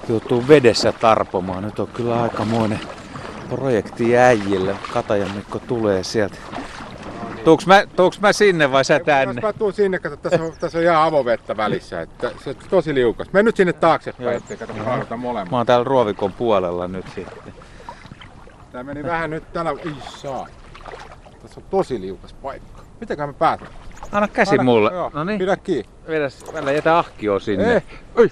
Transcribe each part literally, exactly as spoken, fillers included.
joutuu vedessä tarpomaan. Nyt on kyllä aikamoinen projekti äijille. Katajan Mikko tulee sieltä. Tuuks mä, tuuks mä sinne vai sä tänne? Jos mä tuun sinne, kato, tässä on, tässä on ihan avovettä välissä. Että se on tosi liukas. Mene nyt sinne taaksepäin, ettei kato kaadota molemmat. Mä oon täällä ruovikon puolella nyt sitten. Tää meni vähän nyt tänä... Ei saa. Tässä on tosi liukas paikka. Mitenköhän me päätän? Anna käsi Anna, mulle. Joo, no niin. pidä kiinni. Vedäs, välillä jätä ahkio sinne. Ei. Oi.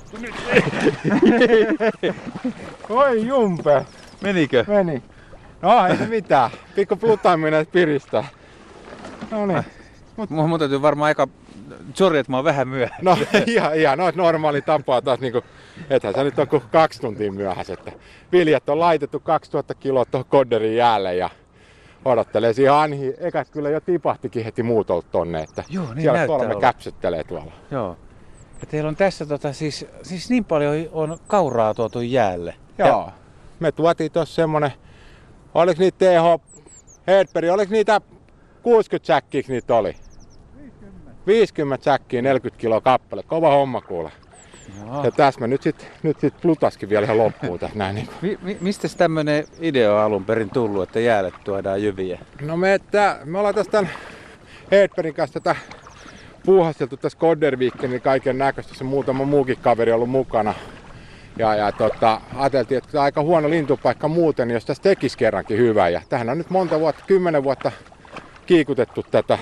Oi jumpe. Menikö? Meni. No ei se mitään. Pikku plutaaminen piristää. No niin. Mut... Mun täytyy varmaan aika... Sori, että mä oon vähän myöhässä. No ihan, ihan no, normaali tapaa taas niinku... Ethän sä nyt on kuin kaksi tuntia myöhässä. Että viljat on laitettu kaksituhatta kiloa tuohon kodderin jäälle ja... Odottelee siihen Anhi. Ekas kyllä jo tipahtikin heti muutolta tonne, että joo, niin siellä kolme olla. käpsyttelee tuolla. Joo. Ja teillä on tässä tota, siis, siis niin paljon on kauraa tuotu jäälle. Joo. Ja... Me tuotiin tossa semmonen, oliks niitä T H Hedberg, oliks niitä kuusikymmentä säkkiä niitä oli? viisikymmentä. viisikymmentä säkkiä, neljäkymmentä kiloa kappale. Kova homma kuule. Joo. Ja tässä mä nyt sit, nyt sit plutaskin vielä ihan loppuun tässä näin. Niin mi, mi, Mistä tämmönen idea on alun perin tullut, että jäälle tuodaan jyviä? No me, että, me ollaan tässä tämän Hedbergin kanssa tätä puuhasteltu tässä Kodderviken, niin kaiken näköistä. Se muutama muukin kaveri on ollut mukana. Ja, ja tota, ajateltiin, että tämä on aika huono lintupaikka muuten, niin jos tässä tekisi kerrankin hyvää. Ja tähän on nyt monta vuotta, kymmenen vuotta kiikutettu tätä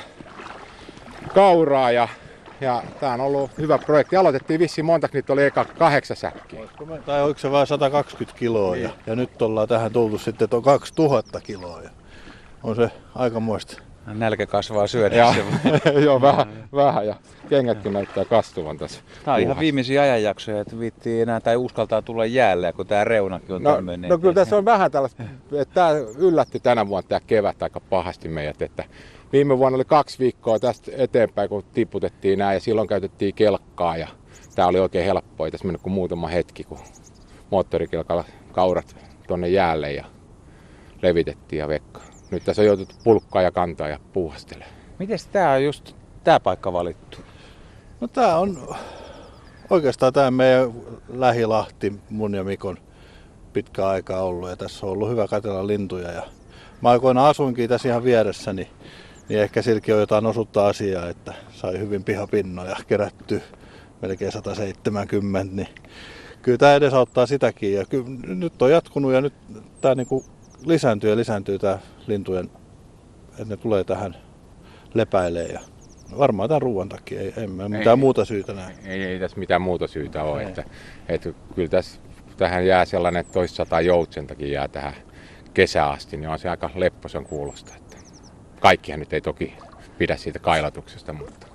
kauraa. Ja, ja tämä on ollut hyvä projekti. Aloitettiin vissiin monta, niitä oli eka kahdeksan säkkiä. Tai oliko se vain sata kaksikymmentä kiloa? Niin. Ja, ja nyt ollaan tähän tultu sitten, että on kaksituhatta kiloa. Ja on se aikamoista. Nälkä kasvaa syödessä. Joo, vähän, vähän ja kengätkin näyttää kastuvan tässä. Tämä on ihan viimeisiä ajanjaksoja, että viittii enää tai uskaltaa tulla jäälle, kun tämä reunakin on no, tämmöinen. No kyllä tässä on vähän tällaista, että tämä yllätti tänä vuonna tämä kevät aika pahasti meidät. Että viime vuonna oli kaksi viikkoa tästä eteenpäin, kun tiputettiin nämä ja silloin käytettiin kelkkaa ja tämä oli oikein helppoa. Ei tässä mennyt kuin muutama hetki, kun moottorikelkalla kaurat tuonne jäälle ja levitettiin ja vekkaan. Nyt tässä on joutunut pulkkaa ja kantaa ja puuhastelee. Mites tää on just tää paikka valittu? No tää on oikeastaan tää meidän lähilahti, mun ja Mikon pitkä aikaa ollut. Ja tässä on ollut hyvä katsella lintuja. Ja mä aikoinaan asuinkin tässä ihan vieressä, niin, niin ehkä silläkin on jotain osuutta asiaa, että sai hyvin pihapinnoja kerätty melkein sata seitsemänkymmentä. Niin kyllä tää edesauttaa sitäkin. Ja kyllä nyt on jatkunut ja nyt tää niinku lisääntyy ja lisääntyy tää lintujen, että ne tulee tähän lepäilee ja varmaan tämän ruoan takia, ei, ei mitään ei, muuta syytä näin. Ei, ei tässä mitään muuta syytä ole, että, että kyllä tässä, tähän jää sellainen, että toissataa joutsentakin jää tähän kesään asti, niin on se aika lepposen kuulosta. Että kaikkihan nyt ei toki pidä siitä kailatuksesta, mutta...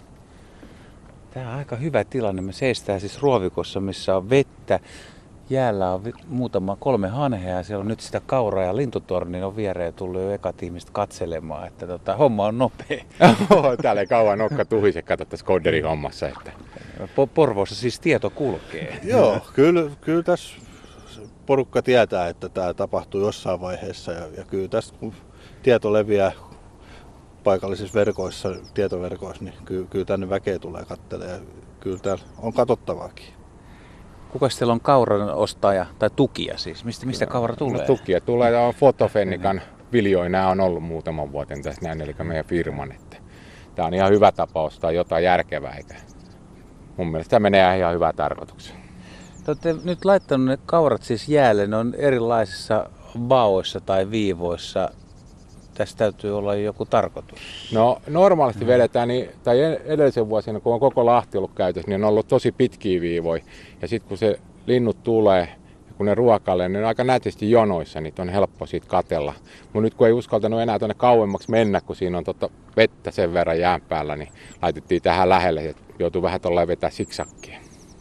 Tämä on aika hyvä tilanne. Me seistään siis ruovikossa, missä on vettä. Jäällä on muutama kolme hanhea ja siellä on nyt sitä kauraa ja lintutornin on viereen tullut jo ekat ihmiset katselemaan, että tota, homma on nopea. Täällä ei kauan nokka tuhise, kato tässä Kodderin hommassa. Että... Porvoossa siis tieto kulkee. Joo, kyllä, kyllä tässä porukka tietää, että tämä tapahtuu jossain vaiheessa ja, ja kyllä tässä kun tieto leviää paikallisissa verkoissa, tietoverkoissa, niin kyllä, kyllä tänne väkeä tulee katselemaan ja kyllä täällä on katsottavaakin. Kuka siellä on kauran ostaja tai tukija siis? Mistä, mistä kaura tulee? No, tukija tulee. Tämä on Fotofennikan viljoja. Nämä on ollut muutaman vuoden tässä näin, eli meidän firman. Että tämä on ihan hyvä tapa ostaa jotain järkevää. Eikä. Mun mielestä tämä menee ihan hyvää tarkoitukseen. Te olette nyt laittanut ne kaurat siis jäälle. Ne on erilaisissa vaoissa tai viivoissa. Tässä täytyy olla joku tarkoitus. No normaalisti vedetään, niin, tai edellisen vuosina, kun on koko Lahti ollut käytössä, niin on ollut tosi pitkiä viivoja. Ja sitten kun se linnut tulee, ja kun ne ruokailee, niin ne on aika nätisti jonoissa, niin on helppo siitä katella. Mutta nyt kun ei uskaltanut enää tuonne kauemmaksi mennä, kun siinä on totta vettä sen verran jään päällä, niin laitettiin tähän lähelle, että joutuu vähän tuolla vetää siksakkia.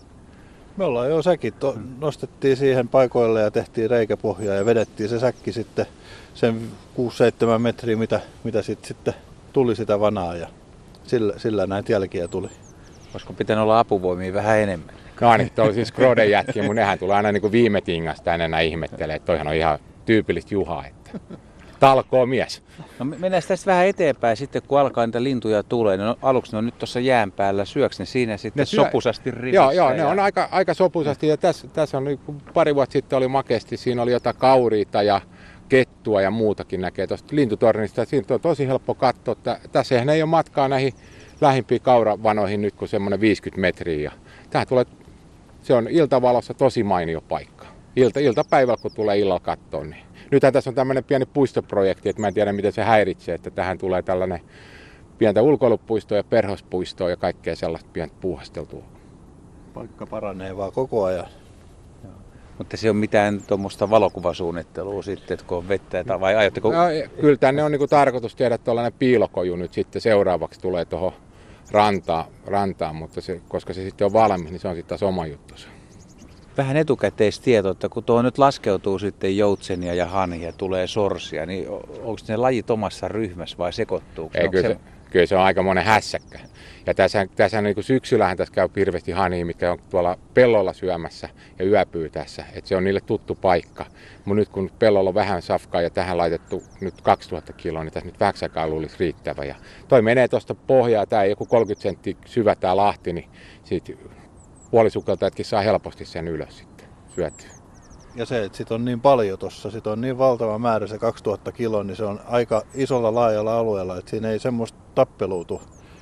Me ollaan jo säkit, nostettiin siihen paikoille ja tehtiin reikäpohjaa ja vedettiin se säkki sitten sen kuusi seitsemän metriä, mitä, mitä sit, sitten tuli sitä vanaa ja sillä, sillä näitä jälkiä tuli. Olisiko pitänyt olla apuvoimia vähän enemmän? No niin, tuolla siis Kroden jätkiä, mun nehän tulee aina niin kuin viime tingasta enää ihmettelee, että toihan on ihan tyypillistä Juhaa. Että. talkoo mies. No mennään tästä vähän eteenpäin sitten, kun alkaa niitä lintuja tulee. No, aluksi ne on nyt tuossa jään päällä. Syöks ne siinä sitten ne syö... sopusasti rivissä? Joo, joo ja... ne on aika, aika sopusasti. Ja tässä, tässä on niin pari vuotta sitten oli makeasti. Siinä oli jotain kauriita ja kettua ja muutakin näkee tuosta lintutornista. Siinä on tosi helppo katsoa. Tässähän ei ole matkaa näihin lähimpiin kauravanoihin nyt kuin semmoinen viisikymmentä metriä. Ja tähän tulee, se on iltavalossa tosi mainio paikka. Ilta, iltapäivällä kun tulee illalla kattoon. Niin. Nythän tässä on tämmöinen pieni puistoprojekti, että mä en tiedä miten se häiritsee, että tähän tulee tällainen pientä ulkoilupuistoa ja perhospuistoa ja kaikkea sellaista pientä puuhasteltua. Paikka paranee vaan koko ajan. Joo. Mutta se on mitään tuommoista valokuvasuunnittelua sitten, että kun on vettä, vai aiotteko? No, kyllä tänne on niinku tarkoitus tehdä tuollainen piilokoju nyt sitten seuraavaksi tulee tuohon rantaan, rantaan, mutta se, koska se sitten on valmis, niin se on sitten taas oma juttusa. Vähän etukäteistieto, että kun tuo nyt laskeutuu sitten joutsenia ja hanhia, tulee sorsia, niin onko ne lajit omassa ryhmässä vai sekoittuuko? Ei, kyllä se, kyllä se on aika monen hässäkkä. Ja tässä, tässä niin kuin syksyllähän tässä käy hirveästi hanhia, mitkä on tuolla pellolla syömässä ja yöpyy tässä. Että se on niille tuttu paikka. Mutta nyt kun pellolla on vähän safkaa ja tähän laitettu nyt kaksituhatta kiloa, niin tässä nyt vähäksi aikaa luulisi riittävä. Ja toi menee tuosta pohjaa, tämä joku kolmekymmentä senttiä syvä tämä lahti, niin siitä puolisukeltajatkin saa helposti sen ylös sitten syötyä. Ja se, että sit on niin paljon tuossa, sit on niin valtava määrä se kaksituhatta kiloa, niin se on aika isolla laajalla alueella, että siinä ei semmoista tappeluutu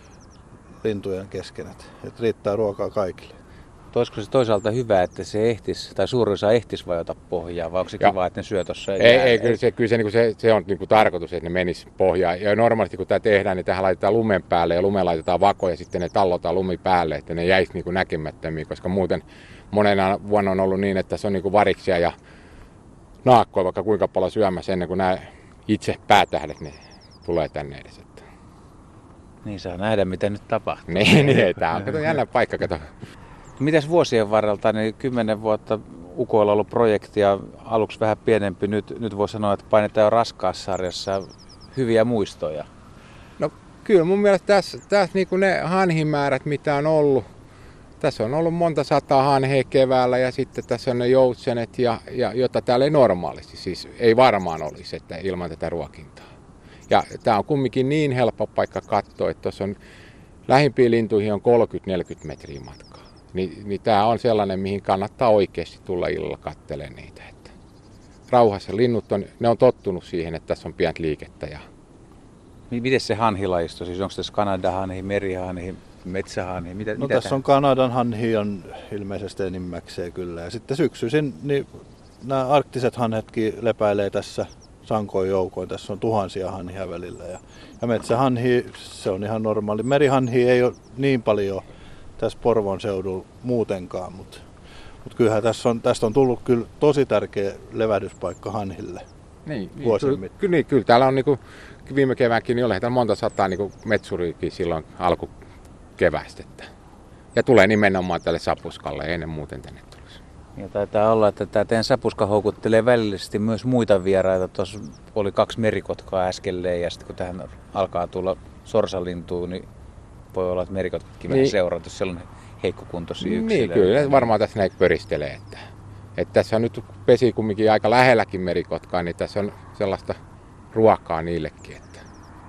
lintujen kesken, että riittää ruokaa kaikille. Olisiko se toisaalta hyvä, että se ehtisi, tai suurin osa ehtisi vajota pohjaa, vai onko se kiva, että ne syö tuossa? Ei, ei, ei, kyllä se, kyllä se, niin se, se on niin kuin tarkoitus, että ne menis pohjaan. Ja normaalisti kun tämä tehdään, niin tähän laitetaan lumen päälle ja lumeen laitetaan vako ja sitten ne tallotaan lumi päälle, että ne jäisi niin kuin näkemättömiä, koska muuten monena vuonna on ollut niin, että se on niin kuin variksia ja naakkoja vaikka kuinka paljon syömässä ennen kuin nämä itse päätähdet ne tulee tänne edes. Että. Niin saa nähdä, mitä nyt tapahtuu. niin, niin tämä on kato, jännä paikka. Kato. Mitäs vuosien varrelta, niin kymmenen vuotta Ukoilla ollut projekti ja aluksi vähän pienempi, nyt, nyt voi sanoa, että painetaan jo Raskaassa-sarjassa hyviä muistoja. No kyllä mun mielestä tässä, tässä niin kuin ne hanhimäärät, mitä on ollut, tässä on ollut monta sataa hanhea keväällä ja sitten tässä on ne joutsenet, ja, ja, jota täällä ei normaalisti, siis ei varmaan olisi, että ilman tätä ruokintaa. Ja tämä on kumminkin niin helppo paikka katsoa, että tuossa on lähimpiin lintuihin on kolmekymmentä neljäkymmentä metriä matkaa. Niin, niin tämä on sellainen, mihin kannattaa oikeasti tulla illalla katselemaan niitä. Että rauhassa linnut on, ne on tottunut siihen, että tässä on pientä liikettä. Ja... Miten se hanhilajisto? Siis onko tässä Kanadanhanhi, merihanhi, metsähanhi? Mitä, no mitä tässä tämän? on Kanadan hanhi on ilmeisesti enimmäkseen kyllä. Ja sitten syksyisin niin nämä arktiset hanhetkin lepäilee tässä sankoin joukoin. Tässä on tuhansia hanhia välillä. Ja, ja metsähanhi, se on ihan normaali. Merihanhi ei ole niin paljon tässä Porvoon seudulla muutenkaan, mutta, mutta kyllähän tässä on, tästä on tullut kyllä tosi tärkeä levähdyspaikka hanhille. Niin, niin, kyllä, niin, kyllä täällä on niin kuin viime keväänkin, niin oli täällä monta sataa niin metsuriikin silloin alkukeväästä. Ja tulee nimenomaan tälle sapuskalle, ei ennen muuten tänne tulisi. Ja taitaa olla, että tämä teidän sapuska houkuttelee välillisesti myös muita vieraita. Tuossa oli kaksi merikotkaa äskelleen ja sitten kun tähän alkaa tulla sorsalintua, niin voi olla, että merikotkin vähän niin. seurata, jos sellainen heikkokuntoisia yksilöitä. Niin, kyllä varmaan tässä näin pöristelee. Että, että tässä on nyt pesi kumminkin aika lähelläkin merikotkaa, niin tässä on sellaista ruokaa niillekin. Että.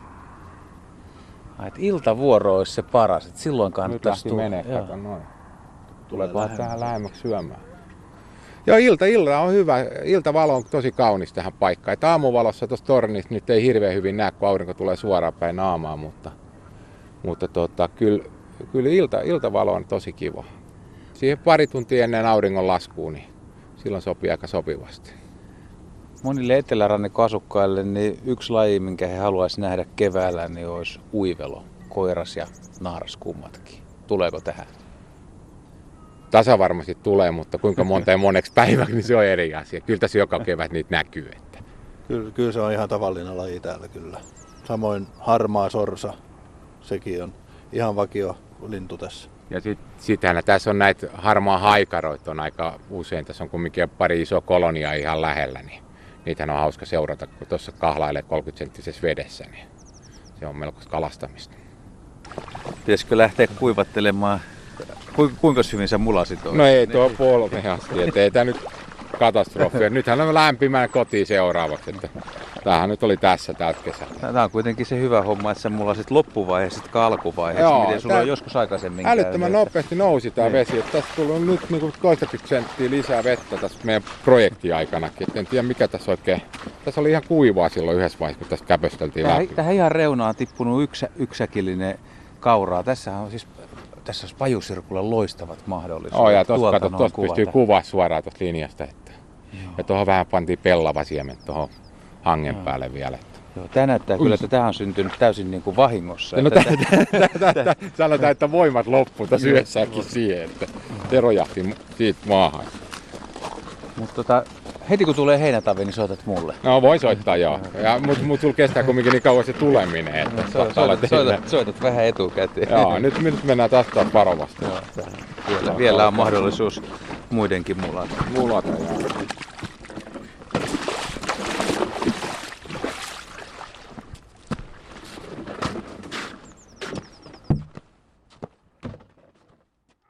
Ai, että iltavuoro olisi se paras, että silloin kannattaisi tulla. Nyt lähti menee, kato noin. Tuleekohan tähän lähemmäksi syömään? Joo, ilta, ilta on hyvä. Iltavalo on tosi kaunis tähän paikkaan. Että aamuvalossa tuossa tornissa nyt ei hirveän hyvin näe, kun aurinko tulee suoraan päin naamaa, mutta Mutta tota, kyllä, kyllä ilta, iltavalo on tosi kiva. Siihen pari tuntia ennen auringon laskuun, niin silloin sopii aika sopivasti. Monille etelärannikon asukkaille niin yksi laji, minkä he haluaisivat nähdä keväällä, niin olisi uivelo, koiras ja naaras kummatkin. Tuleeko tähän? Tasa varmasti tulee, mutta kuinka monta ja moneksi päiväksi, niin se on eri asia. Kyllä tässä joka kevät niitä näkyy. Että. Kyllä, kyllä se on ihan tavallinen laji täällä kyllä. Samoin harmaa sorsa. Sekin on ihan vakio lintu tässä. Ja sitten sittenhän tässä on näitä harmaa haikaroita on aika usein. Tässä on kumminkin pari isoa koloniaa ihan lähellä, niin niitähän on hauska seurata, kun tuossa kahlailee kolmekymmentä senttisessä vedessä, niin se on melkoista kalastamista. Pitäisikö lähteä kuivattelemaan? Ku, kuinka hyvin sä mulasit on? No ei tuo polveen asti, ettei tämä nyt katastrofia. Nythän on lämpimään kotiin seuraavaksi, että tämähän nyt oli tässä tältä kesältä. Tämä on kuitenkin se hyvä homma, että se mulla sitten loppuvaihe, sitten alkuvaiheessa, Joo, miten sulla tää on joskus aikaisemmin älyttömän käynyt. nopeasti nousi tämä Niin. vesi. Että tässä tullut nyt niinku toistakymmentä senttiä lisää vettä tässä meidän projektiaikanakin. Et en tiedä mikä tässä oikein. Tässä oli ihan kuivaa silloin yhdessä vaiheessa, kun tästä käpösteltiin Tähän, läpi. tähän ihan reunaan on tippunut yksä, yksäkillinen kauraa. Tässähän on siis, tässä olisi pajusirkulle loistavat mahdollisuudet. Oh, ja tuossa Tuolta kato, noin tuossa pystyy kuvata. kuvaa suoraan tuosta linjasta. Että. Ja tuohon vähän pantiin pellava siemen tuohon hangen Joo. päälle vielä. Joo, tämä näyttää kyllä, että tämä on syntynyt täysin niin kuin vahingossa. No, Että tä- tä- tä- sanotaan, että voimat loppu tässä yhdessäkin siihen, että se rojahti siitä maahan. Mutta tota, heti kun tulee heinätavi, niin soitat mulle. No voi soittaa joo. Ja, mut, mut sulla kestää kumminkin niin kauan se tuleminen. Että So, saattaa olla soitat, teillä- soitat, soitat vähän etukäteen. Joo, nyt, nyt mennään tästä taas varovasti. Joo, vielä, vielä on mahdollisuus muidenkin mulata. Mulata, joo.